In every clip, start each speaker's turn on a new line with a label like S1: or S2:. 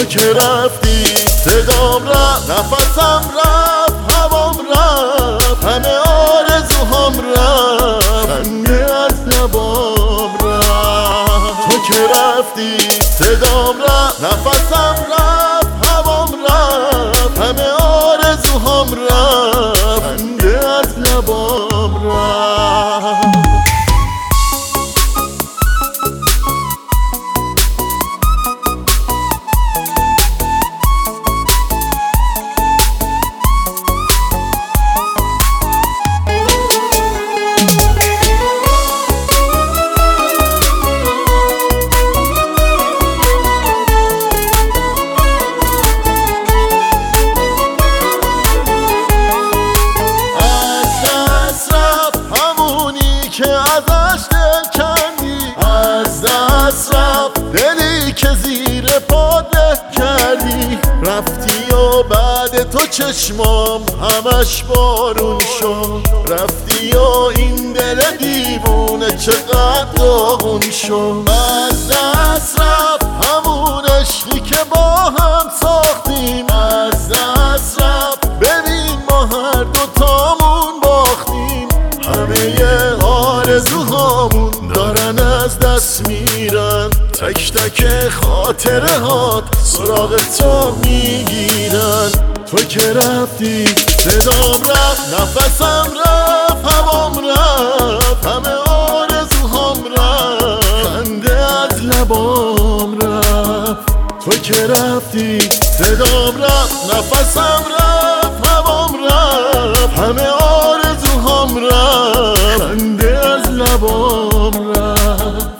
S1: تو که رفتی صدام رفت، نفسم رفت، هوام رفت، همه آرزوهام رفت، خنده از لبام رفت. تو که رفتی صدام رفت، نفسم رفت، هوام رفت، همه آرزوهام رفت، خنده از لبام رفت. که ازش دل کندی، از دست رفت دلی که زیر پات له کردی. رفتی و بعد تو چشمام همش بارون شد، رفتی و این دل دیوونه چقدر داغون شد. از دست رفت همون عشقی که با هم ساختیم، از دست رفت ببین ما هر دوتامون باختیم. همه آرزوهامون دارن از دست میرن، تک تک خاطره هات سراغ تو میگیرن. تو که رفتی صدام رفت، نفسم رفت، هوام رفت، همه آرزوهام رفت، خنده از لبام رفت. تو که رفتی صدام رفت، نفسم رفت، هوام رفت، همه آرزوهام رفت، خنده از لبام رفت.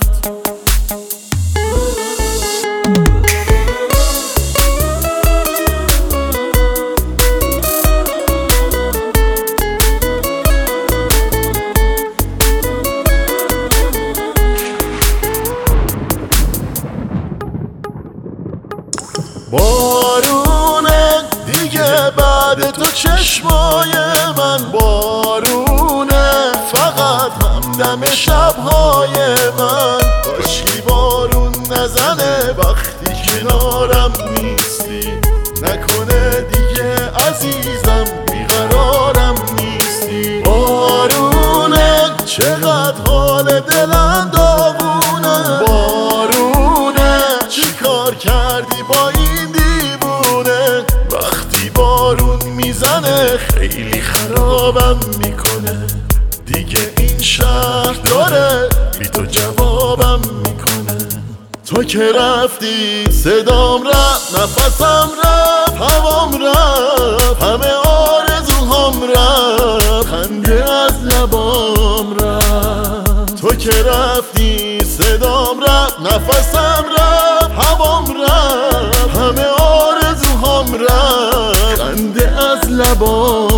S1: بارونه دیگه بعد تو چشمای من، بارونه فقط همدم شبهای من. کاشکی بارون نزنه وقتی کنارم نیستی، نکنه دیگه عزیزم بیقرارم نیستی. بارونه چقدر حال دلم داغونه، بارونه چی کار کردی با این دیوونه. وقتی بارون میزنه خیلی خرابم میکنه، دیگه این شهر داره بی تو جوابم میکنه. تو که رفتی صدام رفت، نفسم رفت، هوام رفت، همه آرزوهام رفت، خنده از لبام رفت. تو که رفتی صدام رفت، نفسم رفت، هوام رفت، همه آرزوهام رفت، خنده از لبام